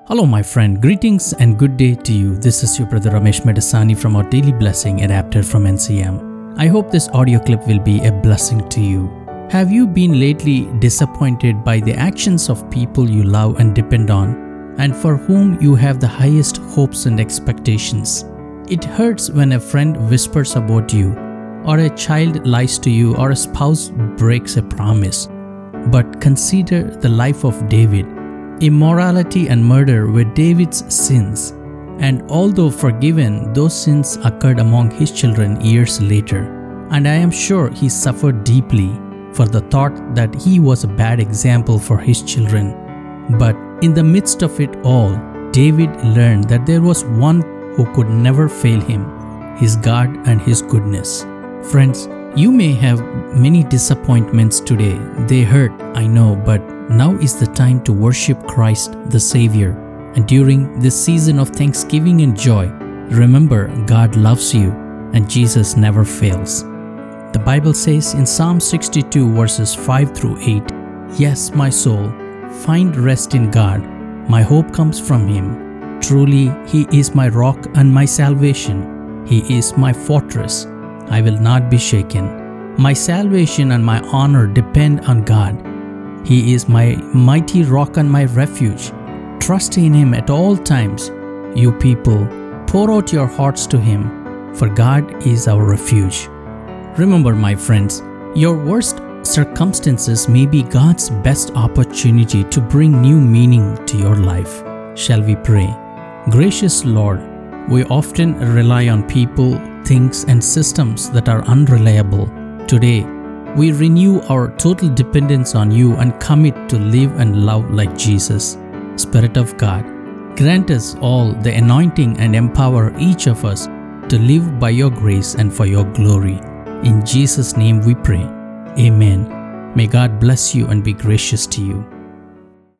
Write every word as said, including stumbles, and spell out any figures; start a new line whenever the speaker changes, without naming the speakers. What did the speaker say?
Hello, my friend. Greetings and good day to you. This is your brother Ramesh Medasani from our Daily Blessing adapted from N C M. I hope this audio clip will be a blessing to you. Have you been lately disappointed by the actions of people you love and depend on, and for whom you have the highest hopes and expectations? It hurts when a friend whispers about you, or a child lies to you, or a spouse breaks a promise. But consider the life of David. Immorality and murder were David's sins, and although forgiven, those sins occurred among his children years later. And I am sure he suffered deeply for the thought that he was a bad example for his children. But in the midst of it all, David learned that there was one who could never fail him, his God and his goodness. Friends, you may have many disappointments today. They hurt, I know, but now is the time to worship Christ the Savior. And during this season of thanksgiving and joy, remember God loves you and Jesus never fails. The Bible says in Psalm sixty-two verses five through eight, "Yes, my soul, find rest in God. My hope comes from Him. Truly, He is my rock and my salvation. He is my fortress. I will not be shaken. My salvation and my honor depend on God. He is my mighty rock and my refuge. Trust in Him at all times. You people, pour out your hearts to Him, for God is our refuge." Remember, my friends, your worst circumstances may be God's best opportunity to bring new meaning to your life. Shall we pray? Gracious Lord, we often rely on people, things, and systems that are unreliable. Today, we renew our total dependence on You and commit to live and love like Jesus. Spirit of God, grant us all the anointing and empower each of us to live by Your grace and for Your glory. In Jesus' name we pray. Amen. May God bless you and be gracious to you.